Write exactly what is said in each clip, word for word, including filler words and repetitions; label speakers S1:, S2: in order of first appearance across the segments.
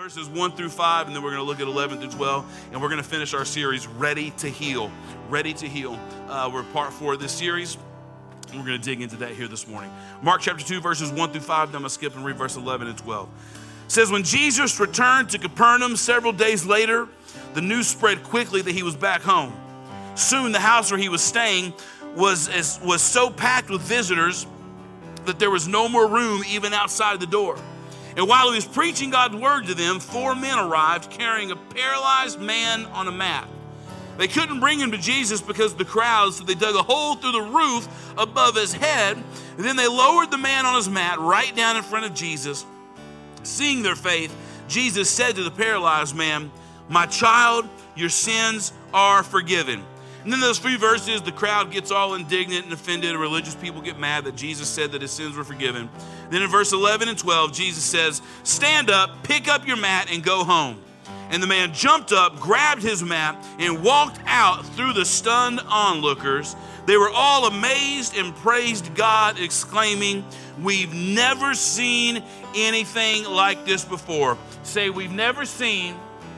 S1: verses one through five, and then we're going to look at eleven through twelve, and we're going to finish our series, Ready to Heal. Ready to Heal. Uh, we're part four of this series, and we're going to dig into that here this morning. Mark chapter two, verses one through five, then I'm going to skip and read verse eleven and twelve. It says, when Jesus returned to Capernaum several days later, the news spread quickly that he was back home. Soon the house where he was staying was, as, was so packed with visitors that there was no more room even outside the door. And while he was preaching God's word to them, four men arrived carrying a paralyzed man on a mat. They couldn't bring him to Jesus because of the crowd, so they dug a hole through the roof above his head. And then they lowered the man on his mat right down in front of Jesus. Seeing their faith, Jesus said to the paralyzed man, "My child, your sins are forgiven." And then those few verses, the crowd gets all indignant and offended. Religious people get mad that Jesus said that his sins were forgiven. Then in verse eleven and twelve, Jesus says, "Stand up, pick up your mat, and go home." And the man jumped up, grabbed his mat, and walked out through the stunned onlookers. They were all amazed and praised God, exclaiming, "We've never seen anything like this before." Say, we've never seen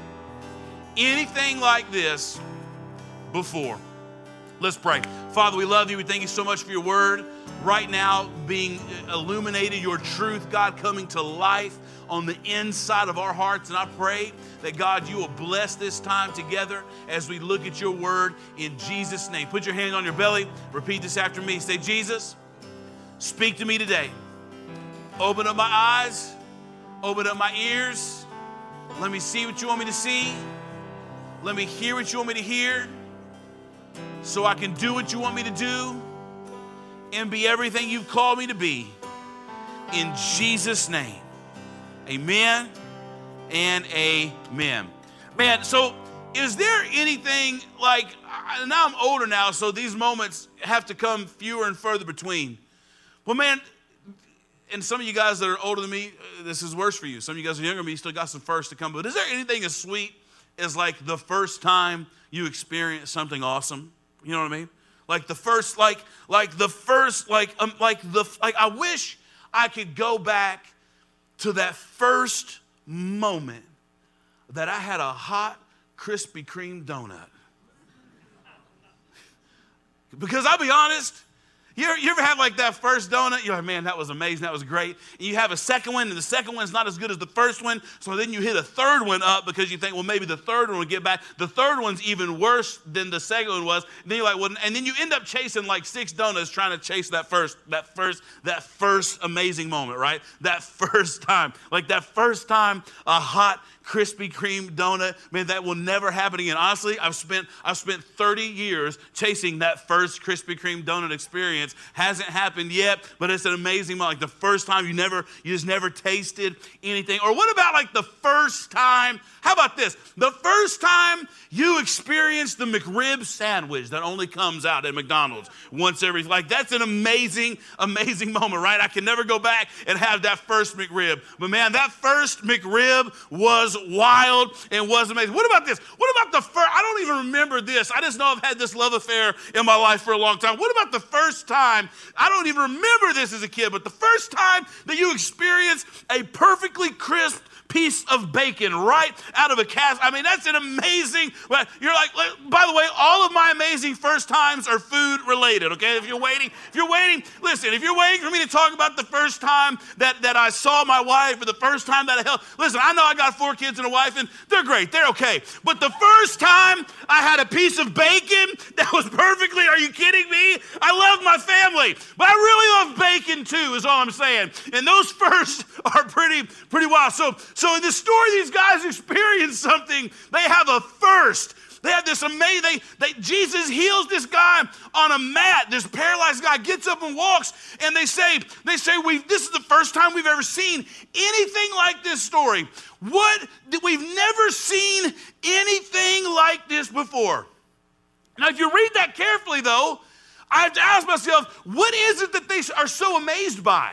S1: anything like this before. Let's pray. Father, we love you. We thank you so much for your word right now being illuminated, your truth, God, coming to life on the inside of our hearts. And I pray that, God, you will bless this time together as we look at your word in Jesus' name. Put your hand on your belly. Repeat this after me. Say, Jesus, speak to me today. Open up my eyes. Open up my ears. Let me see what you want me to see. Let me hear what you want me to hear, so I can do what you want me to do and be everything you've called me to be. In Jesus' name, amen and amen. Man, so is there anything like, now I'm older now, so these moments have to come fewer and further between. Well, man, and some of you guys that are older than me, this is worse for you. Some of you guys are younger than me, you still got some firsts to come. But is there anything as sweet as like the first time you experience something awesome? You know what I mean? Like the first, like, like the first, like, um, like the, like I wish I could go back to that first moment that I had a hot Krispy Kreme donut. Because I'll be honest, You ever, you ever have like that first donut? You're like, man, that was amazing. That was great. And you have a second one, and the second one's not as good as the first one. So then you hit a third one up because you think, well, maybe the third one will get back. The third one's even worse than the second one was. And then you're like, well, and then you end up chasing like six donuts trying to chase that first, that first, that first amazing moment, right? That first time. Like that first time a hot Krispy Kreme donut, man, that will never happen again. Honestly, I've spent I've spent thirty years chasing that first Krispy Kreme donut experience. Hasn't happened yet, but it's an amazing moment. Like the first time you never, you just never tasted anything. Or what about like the first time, how about this? The first time you experienced the McRib sandwich that only comes out at McDonald's once every, like that's an amazing, amazing moment, right? I can never go back and have that first McRib. But man, that first McRib was wild and was amazing. What about this? What about the first, I don't even remember this. I just know I've had this love affair in my life for a long time. What about the first time, I don't even remember this as a kid, but the first time that you experienced a perfectly crisp piece of bacon right out of a cast. I mean, that's an amazing, you're like, by the way, all of my amazing first times are food related, okay? If you're waiting, if you're waiting, listen, if you're waiting for me to talk about the first time that, that I saw my wife or the first time that I held, listen, I know I got four kids and a wife and they're great, they're okay. But the first time I had a piece of bacon that was perfectly, are you kidding me? I love my family, but I really love bacon too, is all I'm saying. And those first are pretty, pretty wild. So, So in this story, these guys experience something. They have a first. They have this amazing, they, they, Jesus heals this guy on a mat. This paralyzed guy gets up and walks, and they say, they say, we this is the first time we've ever seen anything like this story. What, we've never seen anything like this before. Now, if you read that carefully, though, I have to ask myself, what is it that they are so amazed by?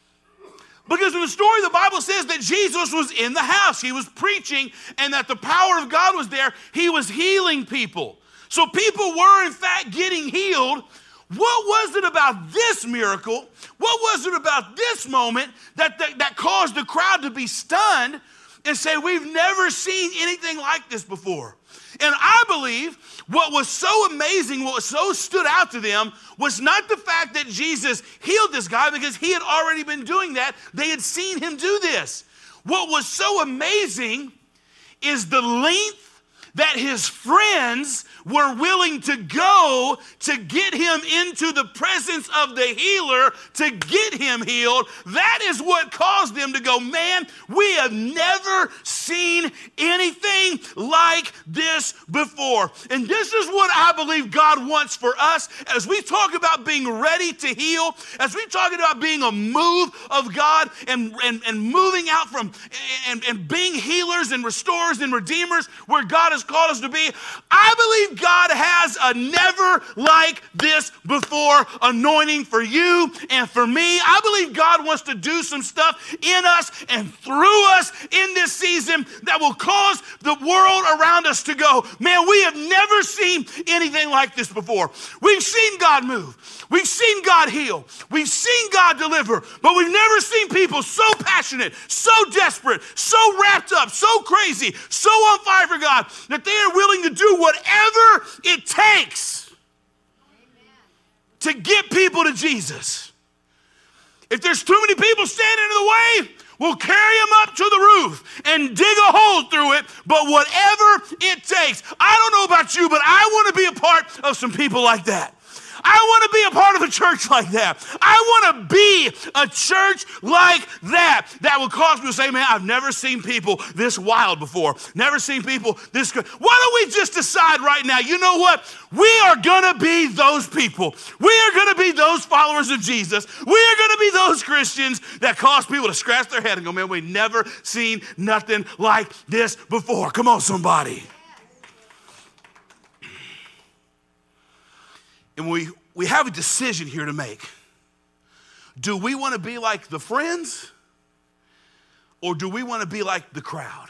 S1: Because in the story, the Bible says that Jesus was in the house. He was preaching, and that the power of God was there. He was healing people. So people were, in fact, getting healed. What was it about this miracle? What was it about this moment that, that, that caused the crowd to be stunned? and say, we've never seen anything like this before. And I believe what was so amazing, what so stood out to them was not the fact that Jesus healed this guy, because he had already been doing that. They had seen him do this. What was so amazing is the length that his friends were willing to go to get him into the presence of the healer to get him healed. That is what caused them to go, man, we have never seen anything like this before. And this is what I believe God wants for us as we talk about being ready to heal, as we talk about being a move of God and, and, and moving out from and, and being healers and restorers and redeemers where God has called us to be. I believe God has a never like this before anointing for you and for me. I believe God wants to do some stuff in us and through us in this season that will cause the world around us to go, man, we have never seen anything like this before. We've seen God move. We've seen God heal. We've seen God deliver, but we've never seen people so passionate, so desperate, so wrapped up, so crazy, so on fire for God that they are willing to do whatever it takes to get people to Jesus. If there's too many people standing in the way, we'll carry them up to the roof and dig a hole through it, but whatever it takes. I don't know about you, but I want to be a part of some people like that. I want to be a part of a church like that. I want to be a church like that that will cause people to say, man, I've never seen people this wild before. Never seen people this good. Why don't we just decide right now, you know what? We are going to be those people. We are going to be those followers of Jesus. We are going to be those Christians that cause people to scratch their head and go, man, we've never seen nothing like this before. Come on, somebody. And we, we have a decision here to make. Do we want to be like the friends, or do we want to be like the crowd?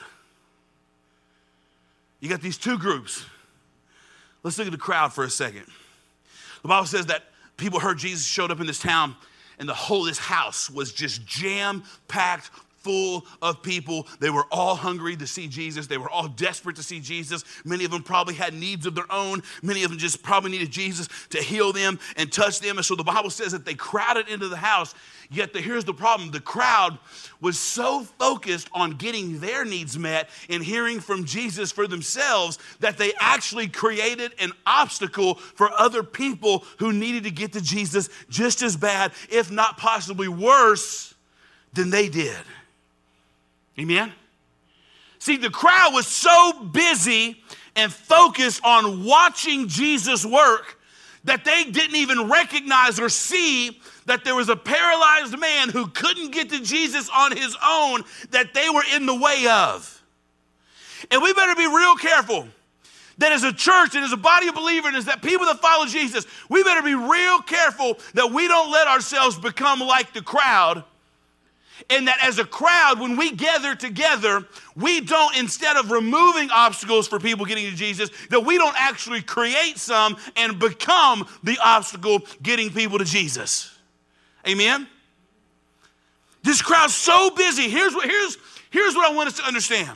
S1: You got these two groups. Let's look at the crowd for a second. The Bible says that people heard Jesus showed up in this town, and the whole this house was just jam-packed, full of people. They were all hungry to see Jesus. They were all desperate to see Jesus. Many of them probably had needs of their own. Many of them just probably needed Jesus to heal them and touch them. And so the Bible says that they crowded into the house. Yet the, here's the problem. The crowd was so focused on getting their needs met and hearing from Jesus for themselves that they actually created an obstacle for other people who needed to get to Jesus just as bad, if not possibly worse, than they did. Amen? See, the crowd was so busy and focused on watching Jesus work that they didn't even recognize or see that there was a paralyzed man who couldn't get to Jesus on his own that they were in the way of. And we better be real careful that as a church and as a body of believers and as that people that follow Jesus, we better be real careful that we don't let ourselves become like the crowd. And that as a crowd, when we gather together, we don't, instead of removing obstacles for people getting to Jesus, that we don't actually create some and become the obstacle getting people to Jesus. Amen? This crowd's so busy. Here's what, here's, here's what I want us to understand.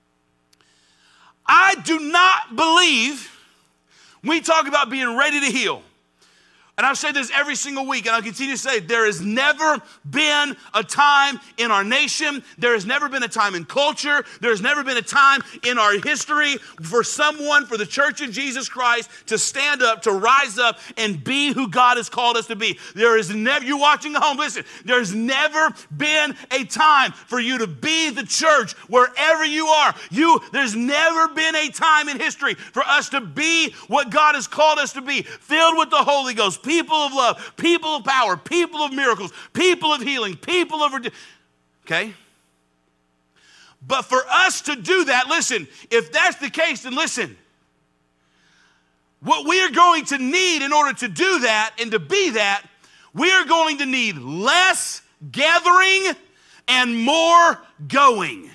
S1: I do not believe when we talk about being ready to heal. And I've said this every single week, and I'll continue to say, there has never been a time in our nation, there has never been a time in culture, there has never been a time in our history for someone, for the church of Jesus Christ to stand up, to rise up and be who God has called us to be. There is never, you're watching at home, listen, there's never been a time for you to be the church wherever you are. You, there's never been a time in history for us to be what God has called us to be, filled with the Holy Ghost, people of love, people of power, people of miracles, people of healing, people of... Okay? But for us to do that, listen, if that's the case, then listen. What we are going to need in order to do that and to be that, we are going to need less gathering and more going.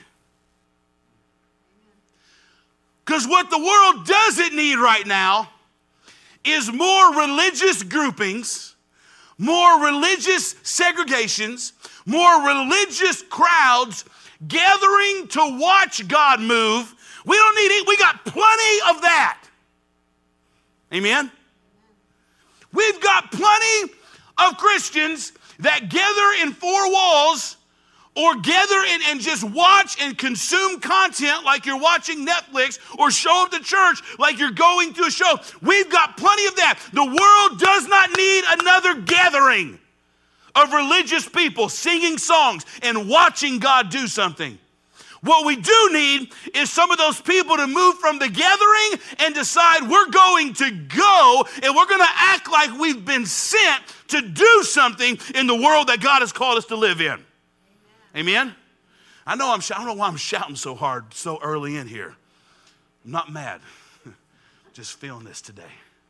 S1: Because what the world doesn't need right now is more religious groupings, more religious segregations, more religious crowds gathering to watch God move. We don't need it. We got plenty of that. Amen? We've got plenty of Christians that gather in four walls or gather and, and just watch and consume content like you're watching Netflix, or show up to church like you're going to a show. We've got plenty of that. The world does not need another gathering of religious people singing songs and watching God do something. What we do need is some of those people to move from the gathering and decide we're going to go and we're going to act like we've been sent to do something in the world that God has called us to live in. Amen? I know I'm, I don't know why I'm shouting so hard so early in here. I'm not mad. Just feeling this today.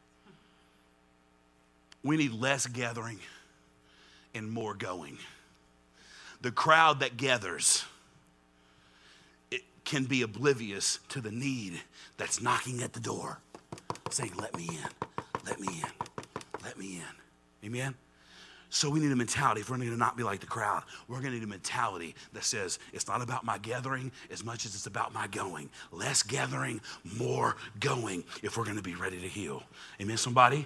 S1: We need less gathering and more going. The crowd that gathers, it can be oblivious to the need that's knocking at the door, saying, let me in, let me in, let me in. Amen? So we need a mentality. If we're going to not be like the crowd, we're going to need a mentality that says it's not about my gathering as much as it's about my going. Less gathering, more going, if we're going to be ready to heal. Amen, somebody?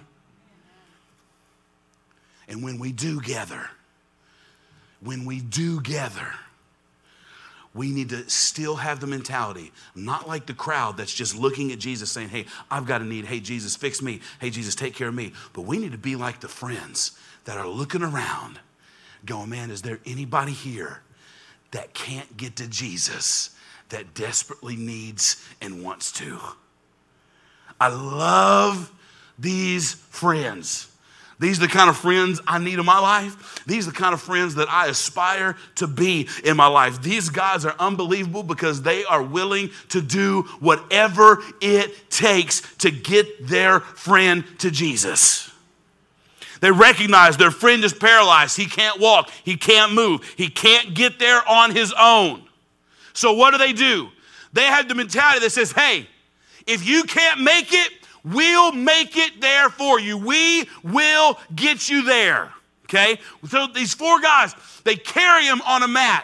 S1: And when we do gather, when we do gather, we need to still have the mentality, not like the crowd that's just looking at Jesus saying, hey, I've got a need. Hey, Jesus, fix me. Hey, Jesus, take care of me. But we need to be like the friends that are looking around going, man, is there anybody here that can't get to Jesus that desperately needs and wants to? I love these friends. These are the kind of friends I need in my life. These are the kind of friends that I aspire to be in my life. These guys are unbelievable because they are willing to do whatever it takes to get their friend to Jesus. They recognize their friend is paralyzed. He can't walk. He can't move. He can't get there on his own. So what do they do? They have the mentality that says, hey, if you can't make it, we'll make it there for you. We will get you there. Okay? So these four guys, they carry him on a mat.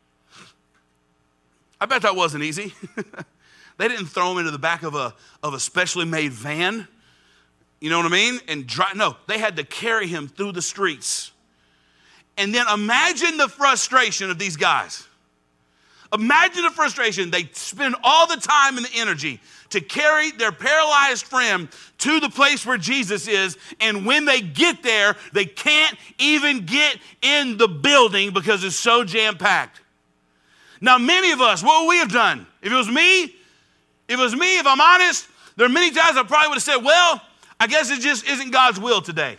S1: I bet that wasn't easy. They didn't throw him into the back of a, of a specially made van. You know what I mean? And dry, no, they had to carry him through the streets. And then imagine the frustration of these guys. Imagine the frustration. They spend all the time and the energy to carry their paralyzed friend to the place where Jesus is. And when they get there, they can't even get in the building because it's so jam-packed. Now, many of us, what would we have done? If it was me, if it was me, if I'm honest, there are many times I probably would have said, well, I guess it just isn't God's will today.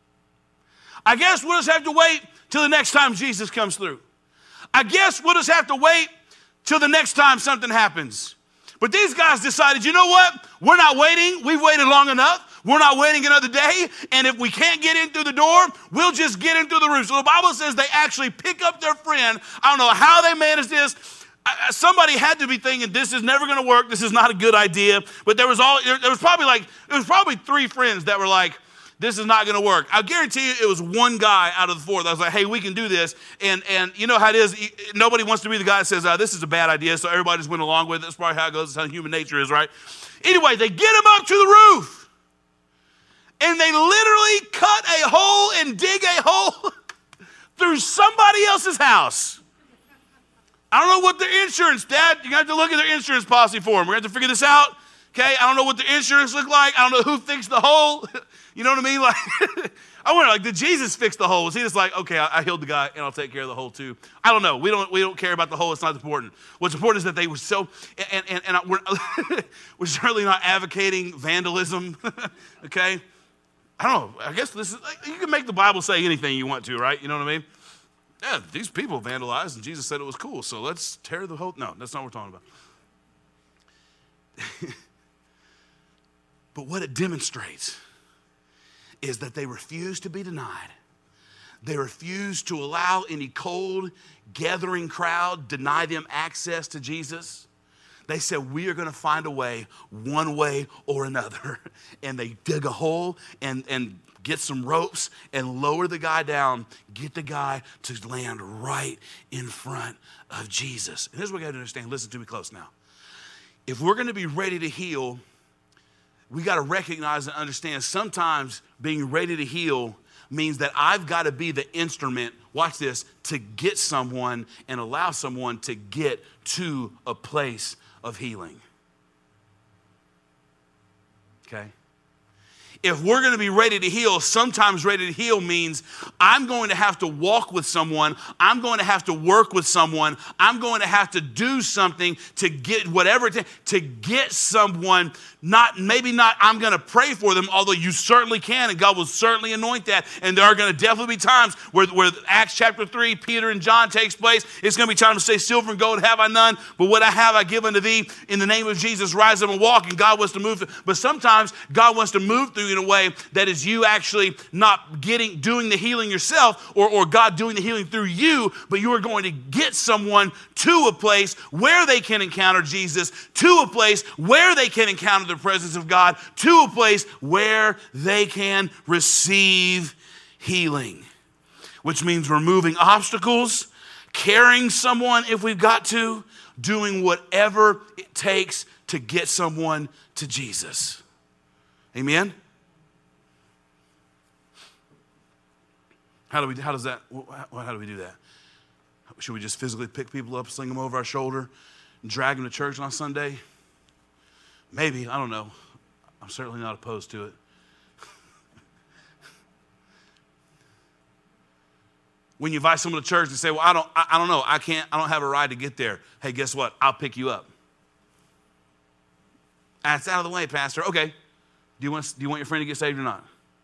S1: I guess we'll just have to wait till the next time Jesus comes through. I guess we'll just have to wait till the next time something happens. But these guys decided, you know what? We're not waiting. We've waited long enough. We're not waiting another day. And if we can't get in through the door, we'll just get in through the roof. So the Bible says they actually pick up their friend. I don't know how they managed this. Somebody had to be thinking, this is never going to work. This is not a good idea. But there was all there was probably like there was probably three friends that were like, this is not going to work. I guarantee you it was one guy out of the four that was like, hey, we can do this. And and you know how it is. Nobody wants to be the guy that says, oh, this is a bad idea. So everybody just went along with it. That's probably how it goes. That's how human nature is, right? Anyway, they get him up to the roof. And they literally cut a hole and dig a hole through somebody else's house. I don't know what their insurance, Dad, you have to look at their insurance policy for them. We're going to have to figure this out, okay? I don't know what the insurance looked like. I don't know who fixed the hole. You know what I mean? Like, I wonder, like, did Jesus fix the hole? Was he just like, okay, I, I healed the guy, and I'll take care of the hole too? I don't know. We don't we don't care about the hole. It's not important. What's important is that they were so, and, and, and we're, we're certainly not advocating vandalism, okay? I don't know. I guess this is, you can make the Bible say anything you want to, right? You know what I mean? Yeah, these people vandalized, and Jesus said it was cool, so let's tear the whole... No, that's not what we're talking about. But what it demonstrates is that they refuse to be denied. They refuse to allow any cold, gathering crowd deny them access to Jesus. They said, we are going to find a way, one way or another. And they dig a hole and, and get some ropes and lower the guy down, get the guy to land right in front of Jesus. And here's what we got to understand. Listen to me close now. If we're going to be ready to heal, we got to recognize and understand sometimes being ready to heal means that I've got to be the instrument, watch this, to get someone and allow someone to get to a place of healing. Okay? If we're going to be ready to heal, sometimes ready to heal means I'm going to have to walk with someone. I'm going to have to work with someone. I'm going to have to do something to get whatever, to, to get someone, not maybe not I'm going to pray for them, although you certainly can, and God will certainly anoint that. And there are going to definitely be times where, where Acts chapter three, Peter and John takes place. It's going to be time to say, silver and gold have I none, but what I have I give unto thee. In the name of Jesus, rise up and walk. And God wants to move. But sometimes God wants to move through in a way that is you actually not getting, doing the healing yourself, or, or God doing the healing through you, but you are going to get someone to a place where they can encounter Jesus, to a place where they can encounter the presence of God, to a place where they can receive healing, which means removing obstacles, carrying someone if we've got to, doing whatever it takes to get someone to Jesus. Amen? How do we? How does that? How do we do that? Should we just physically pick people up, sling them over our shoulder, and drag them to church on Sunday? Maybe. I don't know. I'm certainly not opposed to it. When you invite someone to church and say, "Well, I don't. I, I don't know. I can't. I don't have a ride to get there." Hey, guess what? I'll pick you up. That's out of the way, Pastor. Okay. Do you want? Do you want your friend to get saved or not?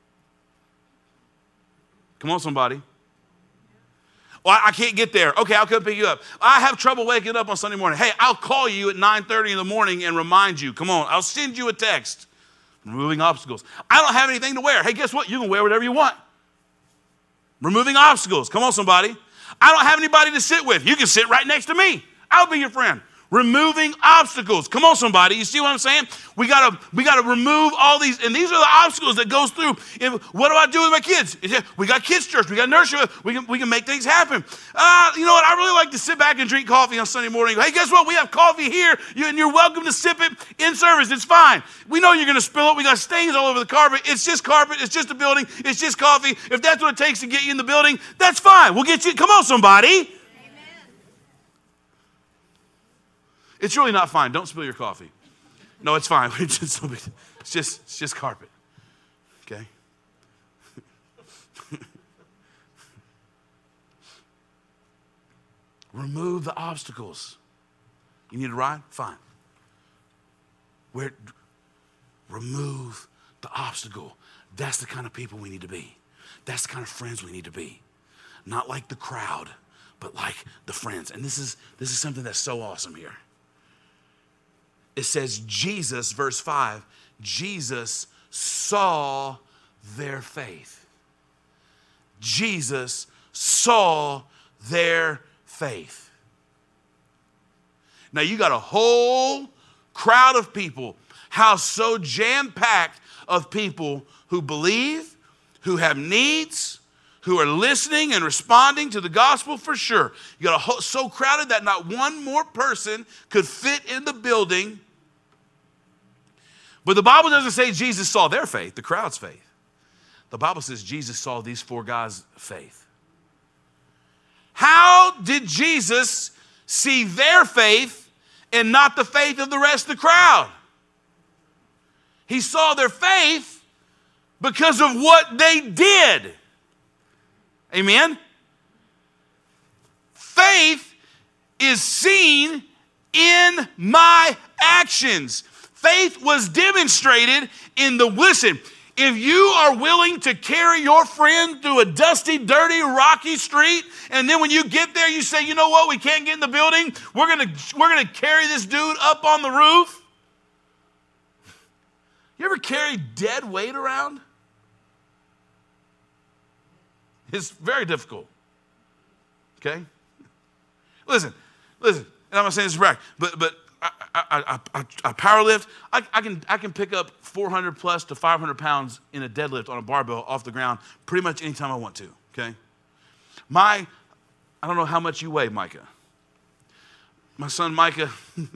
S1: Come on, somebody. Well, I can't get there. Okay, I'll come pick you up. I have trouble waking up on Sunday morning. Hey, I'll call you at nine thirty in the morning and remind you. Come on, I'll send you a text. Removing obstacles. I don't have anything to wear. Hey, guess what? You can wear whatever you want. Removing obstacles. Come on, somebody. I don't have anybody to sit with. You can sit right next to me. I'll be your friend. Removing obstacles. Come on, somebody. You see what I'm saying? We gotta, we gotta remove all these, and these are the obstacles that goes through. If, what do I do with my kids? We got kids church. We got nursery. We can, we can make things happen. Uh, you know what? I really like to sit back and drink coffee on Sunday morning. Hey, guess what? We have coffee here, you, and you're welcome to sip it in service. It's fine. We know you're going to spill it. We got stains all over the carpet. It's just carpet. It's just a building. It's just coffee. If that's what it takes to get you in the building, that's fine. We'll get you. Come on, somebody. It's really not fine. Don't spill your coffee. No, it's fine. It's just, it's just, it's just carpet. Okay? Remove the obstacles. You need a ride? Fine. Where, remove the obstacle. That's the kind of people we need to be. That's the kind of friends we need to be. Not like the crowd, but like the friends. And this is, this is something that's so awesome here. It says Jesus, verse five, Jesus saw their faith. Jesus saw their faith. Now you got a whole crowd of people, house so jam-packed of people who believe, who have needs, who are listening and responding to the gospel for sure. You got a whole, so crowded that not one more person could fit in the building. But the Bible doesn't say Jesus saw their faith, the crowd's faith. The Bible says Jesus saw these four guys' faith. How did Jesus see their faith and not the faith of the rest of the crowd? He saw their faith because of what they did. Amen? Faith is seen in my actions. Faith was demonstrated in the, listen, if you are willing to carry your friend through a dusty, dirty, rocky street, and then when you get there, you say, you know what, we can't get in the building. We're going to we're gonna carry this dude up on the roof. You ever carry dead weight around? It's very difficult. Okay? Listen, listen, and I'm not saying this is right, but, but I, I, I, I, I power lift. I, I, can, I can pick up four hundred plus to five hundred pounds in a deadlift on a barbell off the ground pretty much anytime I want to, okay? My, I don't know how much you weigh, Micah. My son Micah,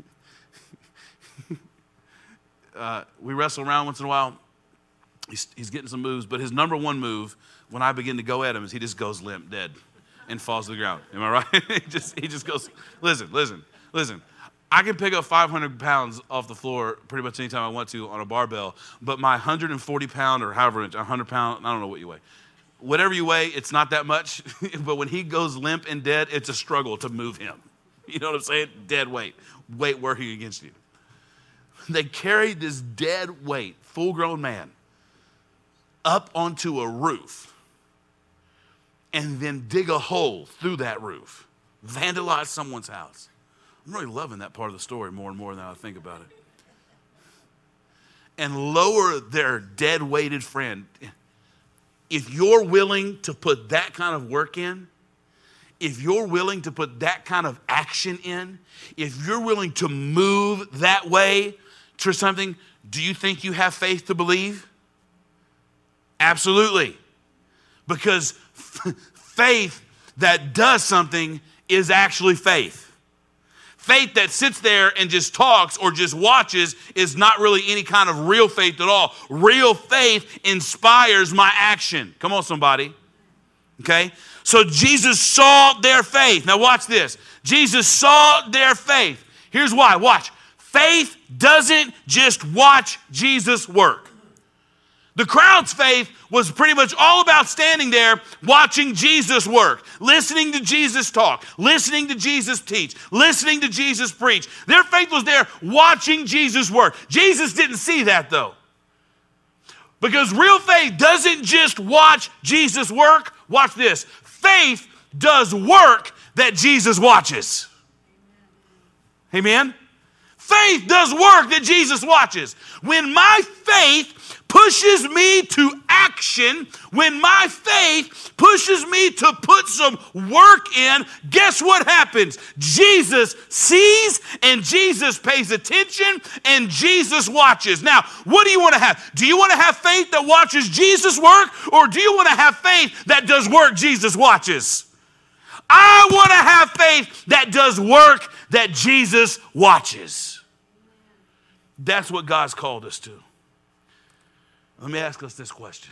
S1: uh, we wrestle around once in a while. He's, he's getting some moves, but his number one move when I begin to go at him is he just goes limp, dead, and falls to the ground. Am I right? he, just, he just goes, listen, listen, listen. I can pick up five hundred pounds off the floor pretty much anytime I want to on a barbell, but my one hundred forty pound or however much, one hundred pound, I don't know what you weigh. Whatever you weigh, it's not that much, but when he goes limp and dead, it's a struggle to move him. You know what I'm saying? Dead weight, weight working against you. They carried this dead weight, full-grown man, up onto a roof and then dig a hole through that roof, vandalize someone's house. I'm really loving that part of the story more and more now I think about it. And lower their dead-weighted friend. If you're willing to put that kind of work in, if you're willing to put that kind of action in, if you're willing to move that way to something, do you think you have faith to believe? Absolutely. Because f- faith that does something is actually faith. Faith that sits there and just talks or just watches is not really any kind of real faith at all. Real faith inspires my action. Come on, somebody. Okay? So Jesus saw their faith. Now watch this. Jesus saw their faith. Here's why. Watch. Faith doesn't just watch Jesus work. The crowd's faith was pretty much all about standing there watching Jesus work, listening to Jesus talk, listening to Jesus teach, listening to Jesus preach. Their faith was there watching Jesus work. Jesus didn't see that though. Because real faith doesn't just watch Jesus work. Watch this. Faith does work that Jesus watches. Amen? Faith does work that Jesus watches. When my faith pushes me to action, when my faith pushes me to put some work in, guess what happens? Jesus sees and Jesus pays attention and Jesus watches. Now, what do you want to have? Do you want to have faith that watches Jesus work, or do you want to have faith that does work Jesus watches? I want to have faith that does work that Jesus watches. That's what God's called us to. Let me ask us this question.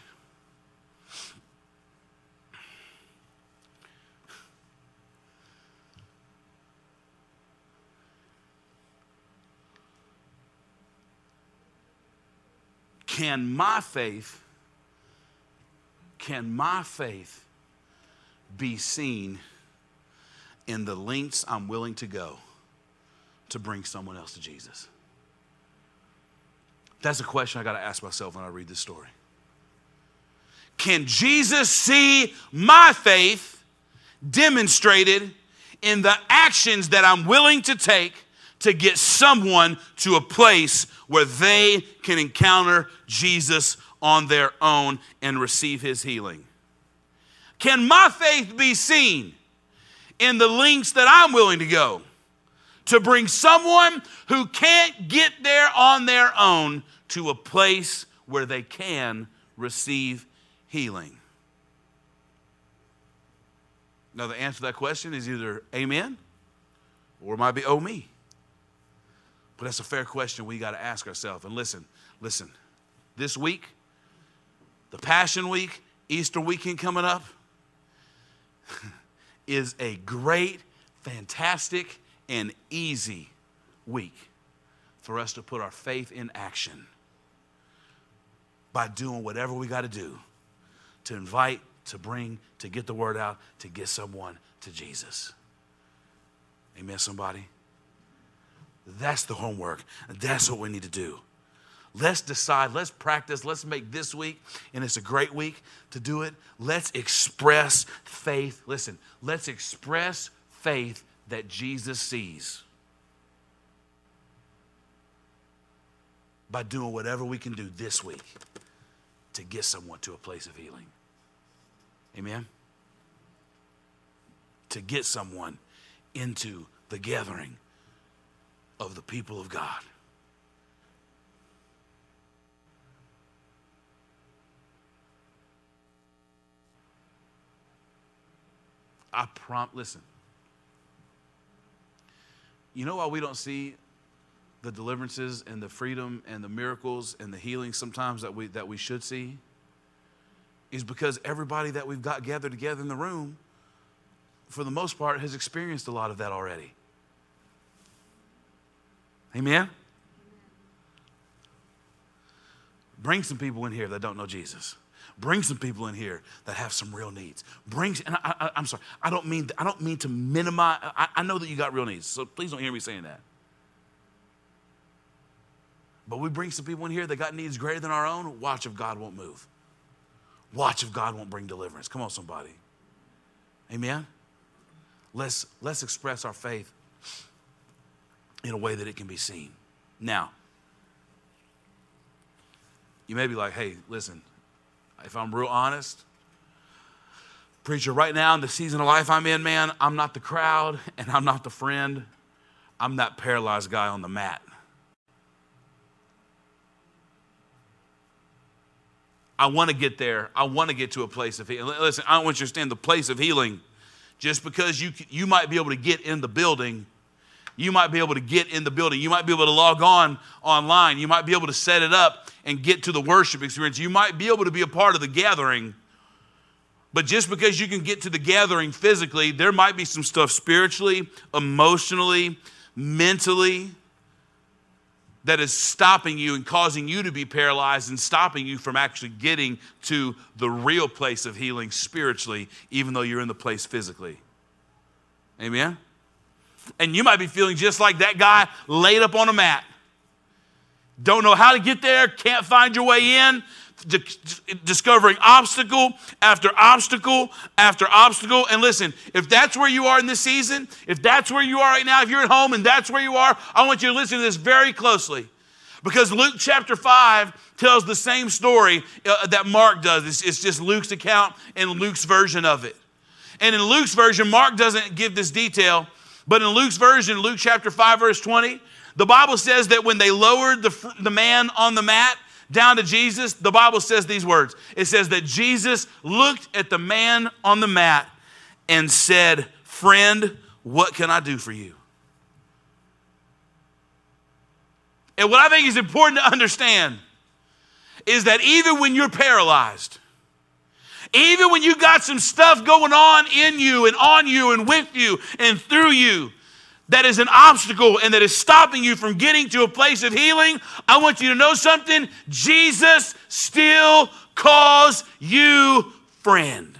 S1: Can my faith, can my faith be seen in the lengths I'm willing to go to bring someone else to Jesus? That's a question I got to ask myself when I read this story. Can Jesus see my faith demonstrated in the actions that I'm willing to take to get someone to a place where they can encounter Jesus on their own and receive his healing? Can my faith be seen in the lengths that I'm willing to go to bring someone who can't get there on their own to a place where they can receive healing? Now, the answer to that question is either amen or it might be oh me. But that's a fair question we got to ask ourselves. And listen, listen, this week, the Passion Week, Easter weekend coming up, is a great, fantastic, and easy week for us to put our faith in action by doing whatever we got to do to invite, to bring, to get the word out, to get someone to Jesus. Amen, somebody? That's the homework. That's what we need to do. Let's decide, let's practice, let's make this week, and it's a great week to do it. Let's express faith. Listen, let's express faith that Jesus sees by doing whatever we can do this week to get someone to a place of healing. Amen? To get someone into the gathering of the people of God. I prom listen. You know why we don't see the deliverances and the freedom and the miracles and the healing sometimes that we that we should see? Is because everybody that we've got gathered together in the room, for the most part, has experienced a lot of that already. Amen? Bring some people in here that don't know Jesus. Bring some people in here that have some real needs. Bring, and I, I, I'm sorry, I don't mean I don't mean to minimize. I, I know that you got real needs, so please don't hear me saying that. But we bring some people in here that got needs greater than our own. Watch if God won't move. Watch if God won't bring deliverance. Come on, somebody. Amen? Let's, let's express our faith in a way that it can be seen. Now, you may be like, hey, listen, if I'm real honest, preacher, right now in the season of life I'm in, man, I'm not the crowd and I'm not the friend. I'm that paralyzed guy on the mat. I want to get there. I want to get to a place of healing. Listen, I want you to understand the place of healing. Just because you you might be able to get in the building, you might be able to get in the building. You might be able to log on online. You might be able to set it up and get to the worship experience. You might be able to be a part of the gathering. But just because you can get to the gathering physically, there might be some stuff spiritually, emotionally, mentally, that is stopping you and causing you to be paralyzed and stopping you from actually getting to the real place of healing spiritually, even though you're in the place physically. Amen? And you might be feeling just like that guy laid up on a mat. Don't know how to get there, can't find your way in, discovering obstacle after obstacle after obstacle. And listen, if that's where you are in this season, if that's where you are right now, if you're at home and that's where you are, I want you to listen to this very closely. Because Luke chapter five tells the same story uh, that Mark does. It's, it's just Luke's account and Luke's version of it. And in Luke's version, Mark doesn't give this detail, but in Luke's version, Luke chapter five, verse twenty, the Bible says that when they lowered the, the man on the mat down to Jesus, the Bible says these words. It says that Jesus looked at the man on the mat and said, "Friend, what can I do for you?" And what I think is important to understand is that even when you're paralyzed, even when you got some stuff going on in you and on you and with you and through you, that is an obstacle and that is stopping you from getting to a place of healing, I want you to know something. Jesus still calls you friend.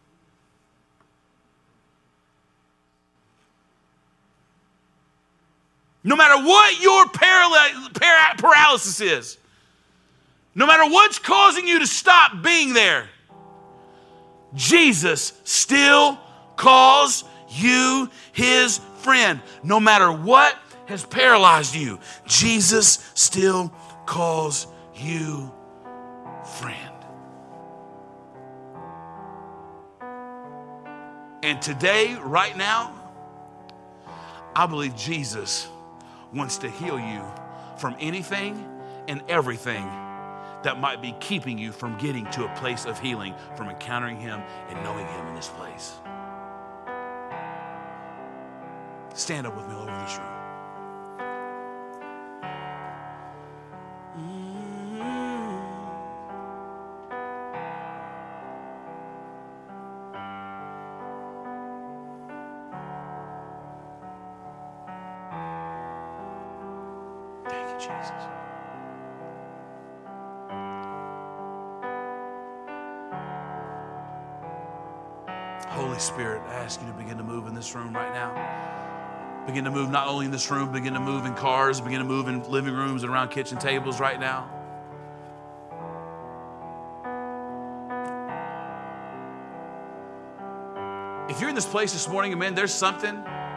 S1: No matter what your paral- para- paralysis is, no matter what's causing you to stop being there, Jesus still calls you his friend. No matter what has paralyzed you, Jesus still calls you friend. And today, right now, I believe Jesus wants to heal you from anything and everything that might be keeping you from getting to a place of healing, from encountering him and knowing him in this place. Stand up with me all over this room. Thank you, Jesus. Holy Spirit, I ask you to begin to move in this room right now. Begin to move not only in this room, begin to move in cars, begin to move in living rooms and around kitchen tables right now. If you're in this place this morning, and man, there's something,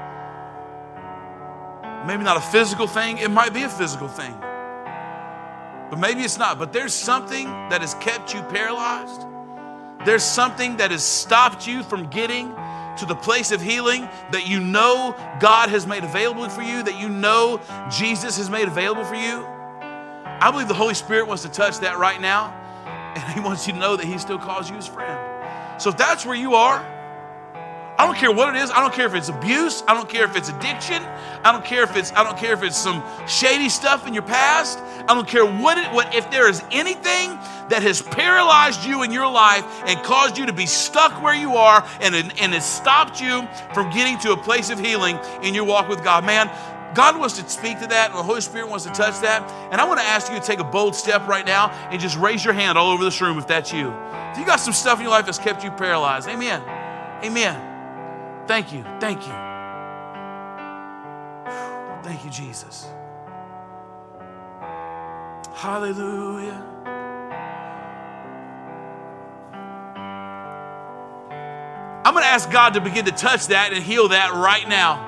S1: maybe not a physical thing, it might be a physical thing, but maybe it's not, but there's something that has kept you paralyzed. There's something that has stopped you from getting to the place of healing that you know God has made available for you, that you know Jesus has made available for you, I believe the Holy Spirit wants to touch that right now, and he wants you to know that he still calls you his friend. So if that's where you are, I don't care what it is. I don't care if it's abuse. I don't care if it's addiction. I don't care if it's I don't care if it's some shady stuff in your past. I don't care what it what if there is anything that has paralyzed you in your life and caused you to be stuck where you are and, and has stopped you from getting to a place of healing in your walk with God. Man, God wants to speak to that, and the Holy Spirit wants to touch that. And I want to ask you to take a bold step right now and just raise your hand all over this room if that's you. If you got some stuff in your life that's kept you paralyzed, amen. Amen. Thank you. Thank you. Thank you, Jesus. Hallelujah. I'm going to ask God to begin to touch that and heal that right now.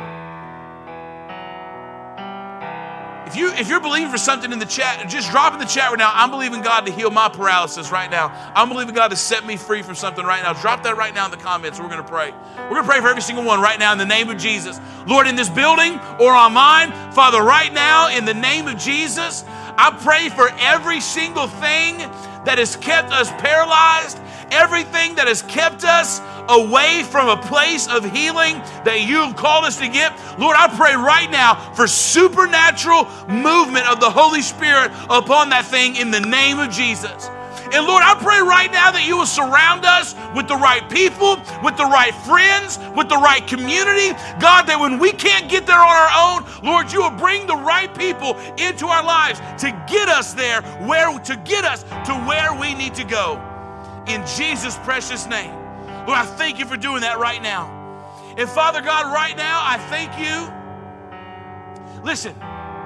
S1: If, you, if you're believing for something in the chat, just drop in the chat right now. I'm believing God to heal my paralysis right now. I'm believing God to set me free from something right now. Drop that right now in the comments. We're going to pray. We're going to pray for every single one right now in the name of Jesus. Lord, in this building or online, Father, right now in the name of Jesus, I pray for every single thing that has kept us paralyzed, everything that has kept us away from a place of healing that you've called us to get. Lord, I pray right now for supernatural movement of the Holy Spirit upon that thing in the name of Jesus. And Lord, I pray right now that you will surround us with the right people, with the right friends, with the right community. God, that when we can't get there on our own, Lord, you will bring the right people into our lives to get us there, where to get us to where we need to go. In Jesus' precious name. Lord, I thank you for doing that right now. And Father God, right now, I thank you. Listen,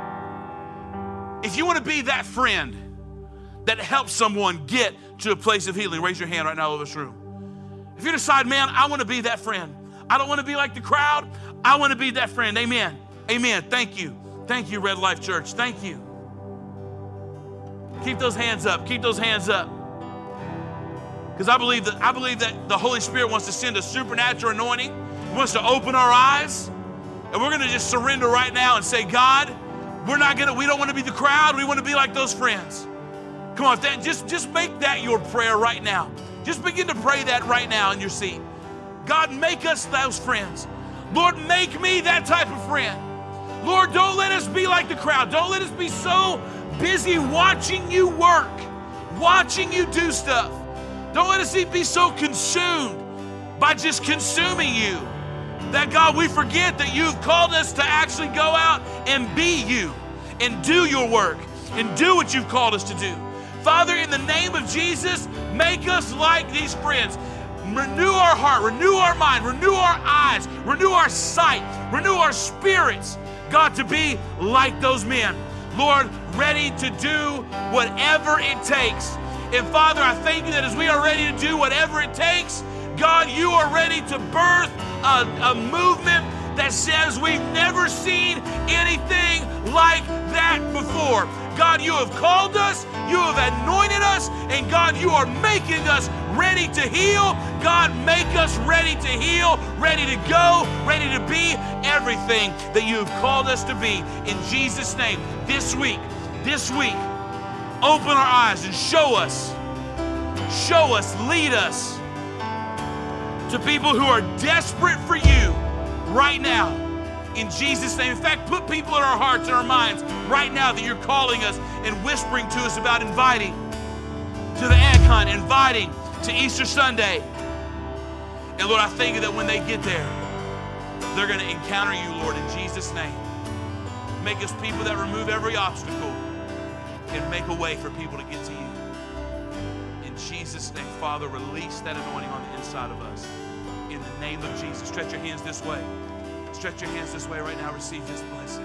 S1: if you want to be that friend that helps someone get to a place of healing, raise your hand right now all over this room. If you decide, man, I want to be that friend. I don't want to be like the crowd. I want to be that friend. Amen. Amen. Thank you. Thank you, Red Life Church. Thank you. Keep those hands up. Keep those hands up. Because I believe that I believe that the Holy Spirit wants to send a supernatural anointing. He wants to open our eyes. And we're going to just surrender right now and say, God, we're not going to, we don't want to be the crowd. We want to be like those friends. Come on, that, just, just make that your prayer right now. Just begin to pray that right now in your seat. God, make us those friends. Lord, make me that type of friend. Lord, don't let us be like the crowd. Don't let us be so busy watching you work, watching you do stuff. Don't let us be so consumed by just consuming you that, God, we forget that you've called us to actually go out and be you and do your work and do what you've called us to do. Father, in the name of Jesus, make us like these friends. Renew our heart, renew our mind, renew our eyes, renew our sight, renew our spirits, God, to be like those men. Lord, ready to do whatever it takes. And Father, I thank you that as we are ready to do whatever it takes, God, you are ready to birth a, a movement that says we've never seen anything like that before. God, you have called us, you have anointed us, and God, you are making us ready to heal. God, make us ready to heal, ready to go, ready to be everything that you have called us to be. In Jesus' name, this week, this week, open our eyes and show us, show us, lead us to people who are desperate for you right now. In Jesus' name. In fact, put people in our hearts and our minds right now that you're calling us and whispering to us about inviting to the egg hunt, inviting to Easter Sunday. And Lord, I thank you that when they get there, they're going to encounter you, Lord, in Jesus' name. Make us people that remove every obstacle and make a way for people to get to you. In Jesus' name, Father, release that anointing on the inside of us. In the name of Jesus. Stretch your hands this way. Stretch your hands this way right now. Receive this blessing.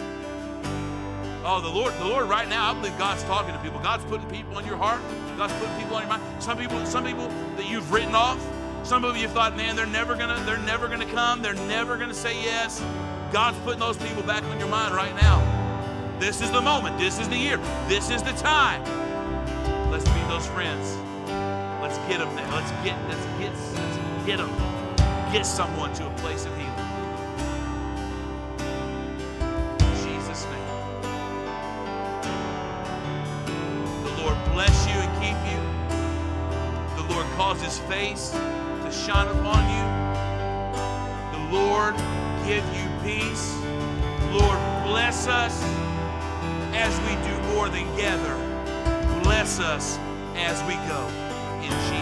S1: Oh, the Lord, the Lord right now, I believe God's talking to people. God's putting people on your heart. God's putting people on your mind. Some people, some people that you've written off. Some of you thought, man, they're never gonna, they're never gonna come. They're never gonna say yes. God's putting those people back on your mind right now. This is the moment. This is the year. This is the time. Let's be those friends. Let's get them there. Let's get, let's get, let's get them. get someone to a place of healing. In Jesus' name. The Lord bless you and keep you. The Lord cause his face to shine upon you. The Lord give you peace. Lord, bless us as we do more than gather. Bless us as we go. In Jesus'